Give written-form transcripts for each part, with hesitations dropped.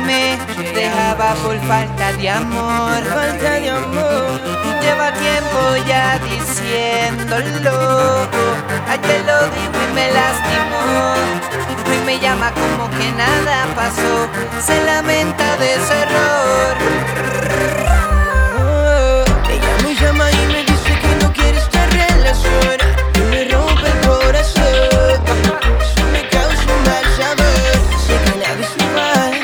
me dejaba por falta de amor. Lleva tiempo ya diciéndolo. Ayer lo dijo y me lastimó. Hoy me llama como que nada pasó. Se lamenta de ese error. Ella me llama y me dice que no quiere esta relación, y me rompe el corazón. Eso me causa un mal sabor. Sé que nadie es igual.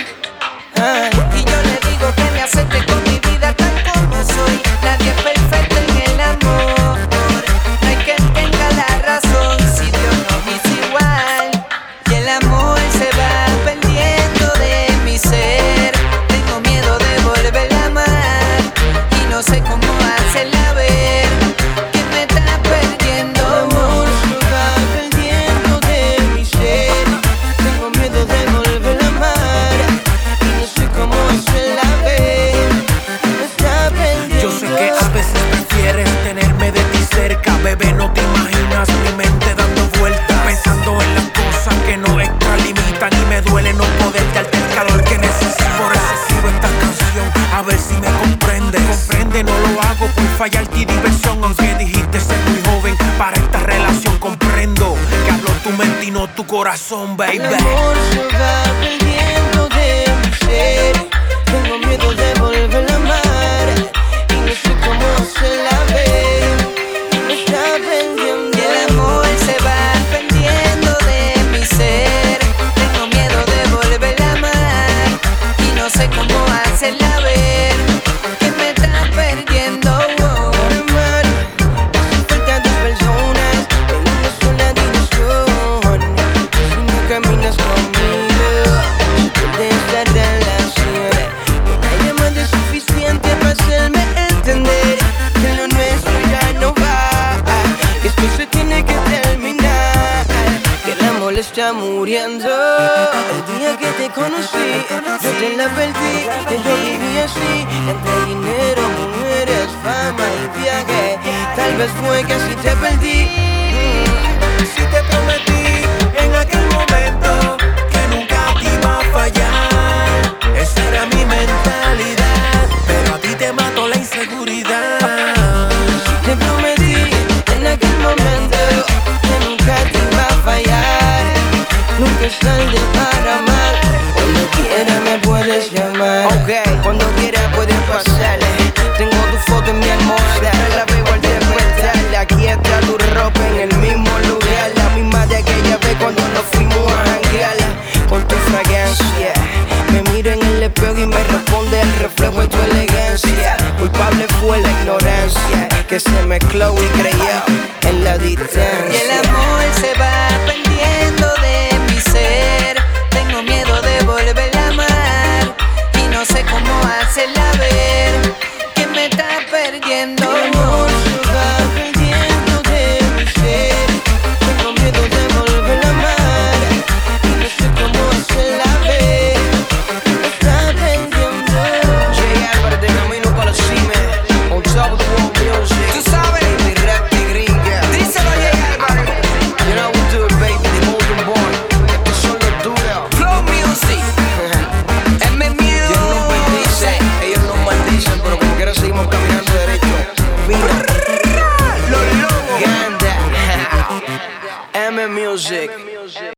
Y yo le digo que me acepte con mi vida tal como soy. Nadie es perfecto en el amor. No hay quien tenga la razón si Dios nos hizo igual. Y el amor se va perdiendo de mi ser. Tengo miedo de volver a amar y no sé cómo hacerla ver que me está perdiendo. El amor se va perdiendo de mi ser. Tengo miedo de volver a amar y no sé cómo hacerla ver. Me está perdiendo. Yo sé que a veces prefieres tenerme de ti cerca, bebé, no te imaginas mi mente dando vueltas, pensando en las cosas que no extralimitan, y me duele no poder darte el calor que necesito. Por eso escribo esta canción, a ver si me comprendes. Comprende, no lo hago por fallarte y diversión, aunque dijiste ser muy joven para esta relación. Comprendo que hablo tu mente y no tu corazón, baby. El amor se va perdiendo de mi ser. Tengo miedo de volver a amar y no sé cómo hacerla ver. Me está perdiendo. Y el amor se va perdiendo de mi ser. Tengo miedo de volver a amar y no sé cómo hacerla ver que me está perdiendo. Por amar hace falta dos personas en una sola dirección. Si no caminas conmigo, de esta relación no hay más de suficiente para hacerme entender que lo nuestro ya no va, que esto se tiene que terminar, que el amor está muriendo. El día que te conocí, yo te la perdí, que yo vivía así, entre dinero, mujeres, fama y viaje. Tal vez fue que así te perdí. Si te prometí en aquel momento que nunca te iba a fallar, esa era mi mentalidad, pero a ti te mató la inseguridad. Te prometí en aquel momento que nunca te iba a fallar. Nunca es tarde para amar. Cuando quiera me puedes llamar. Cuando quiera puedes pasar. Tengo tu foto en mi almohada, la veo al despertar. Aquí está tu ropa en el mismo lugar, la misma de aquella vez cuando nos fuimos a janguear. Con tu fragancia me miro en el espejo y me responde el reflejo de tu elegancia. Culpable fue la ignorancia que se mezcló y creyó en la distancia. Y el amor se va perdiendo de mi ser. Tengo miedo de volver a amar y no sé cómo hacerla ver que me está perdiendo. El amor se va perdiendo de mi ser. Tengo miedo de volver a amar y no sé cómo hacerla ver. Me está perdiendo. Jay Álvarez de camino para la cima, on top of the world music. Tú sabes, Mi rap de gringa. díselo Jay Álvarez. You know we do it, baby, the golden boy. Estos son los duros. Flow Music, M Dios nos bendice, Music. ellos nos maldicen, pero como quiera seguimos caminando derecho. Mira, Los lobos. Ganda, M Music.